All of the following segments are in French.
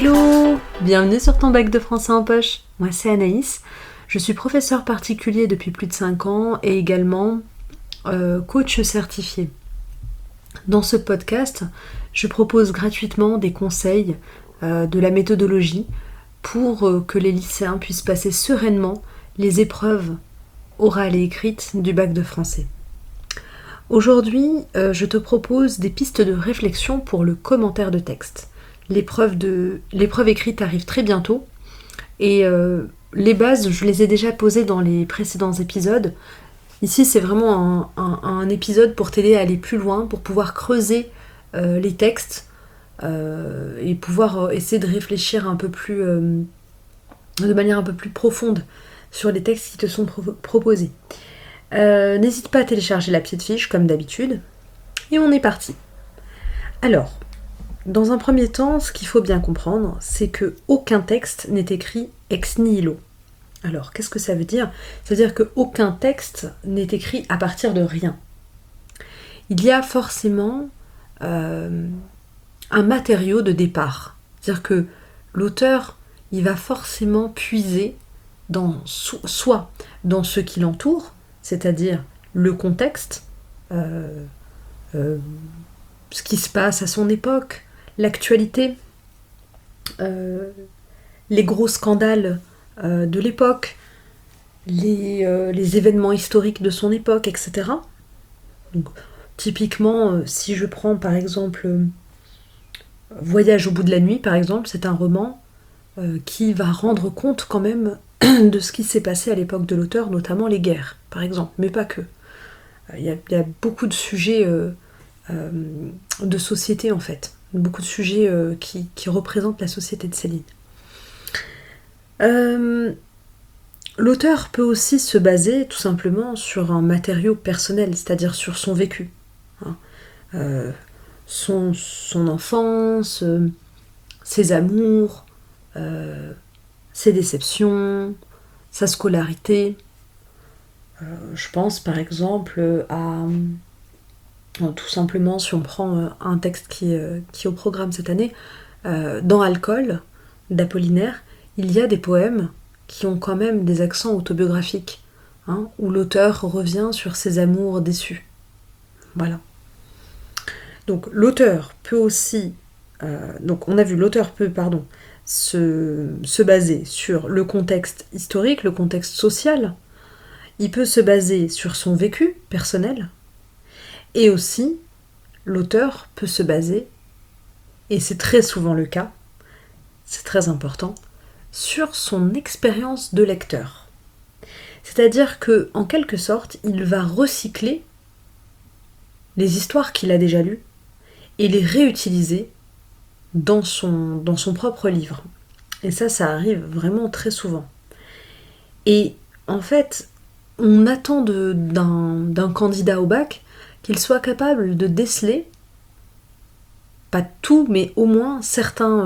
Hello! Bienvenue sur ton bac de français en poche. Moi c'est Anaïs, je suis professeur particulier depuis plus de 5 ans et également coach certifié. Dans ce podcast, je propose gratuitement des conseils, de la méthodologie pour que les lycéens puissent passer sereinement les épreuves orales et écrites du bac de français. Aujourd'hui, je te propose des pistes de réflexion pour le commentaire de texte. L'épreuve écrite arrive très bientôt et les bases, je les ai déjà posées dans les précédents épisodes. Ici, c'est vraiment un épisode pour t'aider à aller plus loin, pour pouvoir creuser les textes et pouvoir essayer de réfléchir un peu plus, de manière un peu plus profonde sur les textes qui te sont proposés. N'hésite pas à télécharger la petite fiche comme d'habitude. Et on est parti. Alors, dans un premier temps, ce qu'il faut bien comprendre, c'est que aucun texte n'est écrit ex nihilo. Alors, qu'est-ce que ça veut dire ? Ça veut dire qu'aucun texte n'est écrit à partir de rien. Il y a forcément un matériau de départ. C'est-à-dire que l'auteur, il va forcément puiser soit dans ce qui l'entoure, c'est-à-dire le contexte, ce qui se passe à son époque, l'actualité, les gros scandales de l'époque, les événements historiques de son époque, etc. Donc, typiquement, si je prends par exemple Voyage au bout de la nuit, par exemple, c'est un roman qui va rendre compte quand même de ce qui s'est passé à l'époque de l'auteur, notamment les guerres, par exemple, mais pas que. Il y a beaucoup de sujets de société, en fait. Beaucoup de sujets qui représentent la société de Céline. L'auteur peut aussi se baser tout simplement sur un matériau personnel, c'est-à-dire sur son vécu. Son enfance, ses amours, ses déceptions, sa scolarité. Je pense par exemple à... tout simplement, si on prend un texte qui est au programme cette année, dans Alcool, d'Apollinaire, il y a des poèmes qui ont quand même des accents autobiographiques, où l'auteur revient sur ses amours déçus. Voilà. Donc l'auteur peut aussi... l'auteur peut se baser sur le contexte historique, le contexte social. Il peut se baser sur son vécu personnel. Et aussi, l'auteur peut se baser, et c'est très souvent le cas, c'est très important, sur son expérience de lecteur. C'est-à-dire que, en quelque sorte, il va recycler les histoires qu'il a déjà lues et les réutiliser dans son propre livre. Et ça arrive vraiment très souvent. Et en fait, on attend d'un candidat au bac qu'il soit capable de déceler, pas tout, mais au moins certains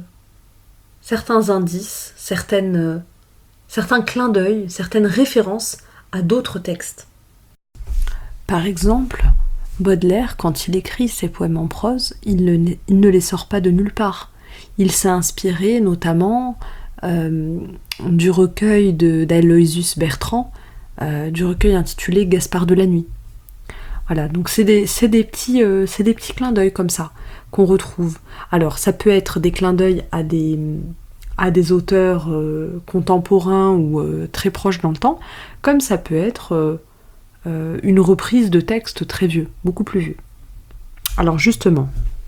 indices, certains clins d'œil, certaines références à d'autres textes. Par exemple, Baudelaire, quand il écrit ses poèmes en prose, il ne les sort pas de nulle part. Il s'est inspiré notamment du recueil d'Aloysius Bertrand, du recueil intitulé Gaspard de la nuit. Voilà, donc c'est des petits clins d'œil comme ça qu'on retrouve. Alors ça peut être des clins d'œil à des auteurs contemporains ou très proches dans le temps, comme ça peut être une reprise de textes très vieux, beaucoup plus vieux. Alors justement,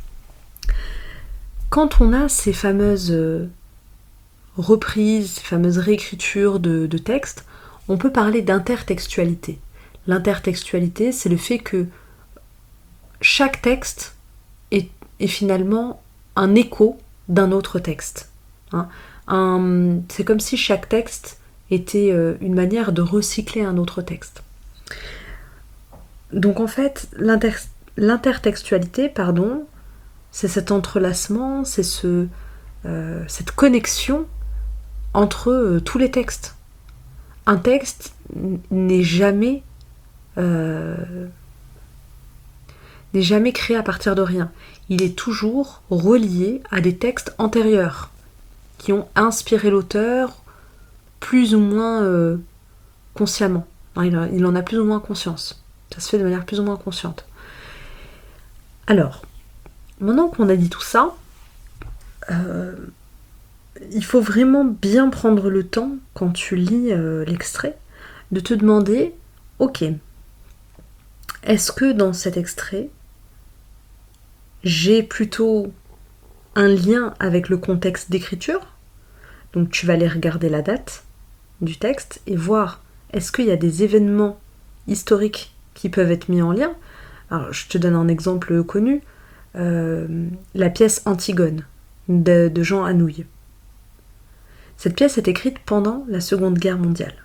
quand on a ces fameuses reprises, ces fameuses réécritures de textes, on peut parler d'intertextualité. L'intertextualité, c'est le fait que chaque texte est finalement un écho d'un autre texte. C'est comme si chaque texte était une manière de recycler un autre texte. Donc en fait, l'intertextualité, c'est cet entrelacement, c'est cette connexion entre tous les textes. Un texte n'est jamais créé à partir de rien. Il est toujours relié à des textes antérieurs. qui ont inspiré l'auteur plus ou moins consciemment. Il en a plus ou moins conscience. Ça se fait de manière plus ou moins consciente. Alors, maintenant qu'on a dit tout ça, il faut vraiment bien prendre le temps, quand tu lis l'extrait, de te demander, ok, est-ce que dans cet extrait, j'ai plutôt un lien avec le contexte d'écriture? Donc tu vas aller regarder la date du texte et voir, est-ce qu'il y a des événements historiques qui peuvent être mis en lien? Alors je te donne un exemple connu, la pièce Antigone de Jean Anouilh. Cette pièce est écrite pendant la Seconde Guerre mondiale.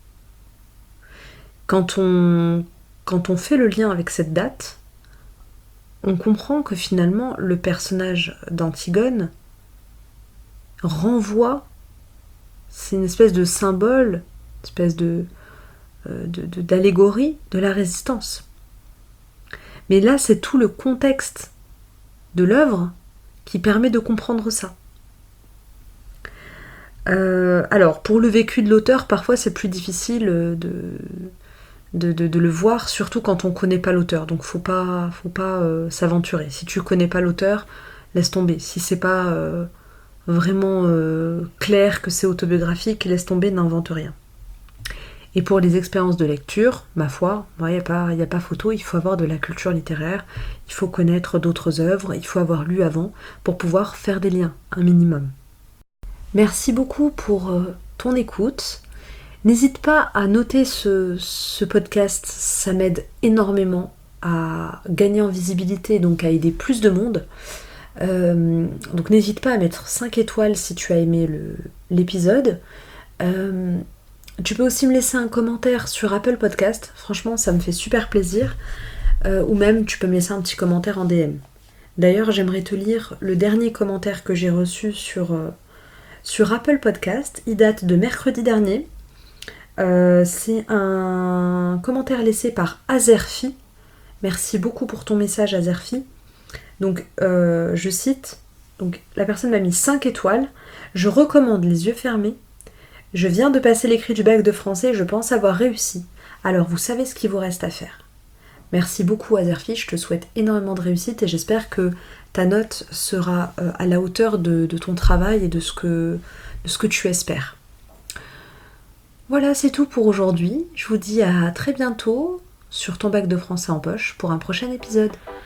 Quand on fait le lien avec cette date, on comprend que finalement le personnage d'Antigone renvoie, c'est une espèce de symbole, une espèce d'allégorie de la résistance. Mais là, c'est tout le contexte de l'œuvre qui permet de comprendre ça. Alors, pour le vécu de l'auteur, parfois c'est plus difficile de le voir, surtout quand on ne connaît pas l'auteur. Donc faut pas s'aventurer. Si tu ne connais pas l'auteur, laisse tomber. Si c'est pas vraiment clair que c'est autobiographique, laisse tomber, n'invente rien. Et pour les expériences de lecture, ma foi, il n'y a pas photo, il faut avoir de la culture littéraire, il faut connaître d'autres œuvres, il faut avoir lu avant pour pouvoir faire des liens, un minimum. Merci beaucoup pour ton écoute. N'hésite pas à noter ce podcast, ça m'aide énormément à gagner en visibilité, donc à aider plus de monde. Donc n'hésite pas à mettre 5 étoiles si tu as aimé l'épisode. Tu peux aussi me laisser un commentaire sur Apple Podcast, franchement ça me fait super plaisir. Ou même tu peux me laisser un petit commentaire en DM. D'ailleurs j'aimerais te lire le dernier commentaire que j'ai reçu sur Apple Podcast, il date de mercredi dernier. C'est un commentaire laissé par Azerfi. Merci beaucoup pour ton message Azerfi. Donc je cite, donc la personne m'a mis 5 étoiles. Je recommande les yeux fermés. Je viens de passer l'écrit du bac de français et je pense avoir réussi. Alors vous savez ce qu'il vous reste à faire. Merci beaucoup Azerfi, je te souhaite énormément de réussite et j'espère que ta note sera à la hauteur de ton travail et de ce que tu espères. Voilà, c'est tout pour aujourd'hui. Je vous dis à très bientôt sur ton bac de français en poche pour un prochain épisode.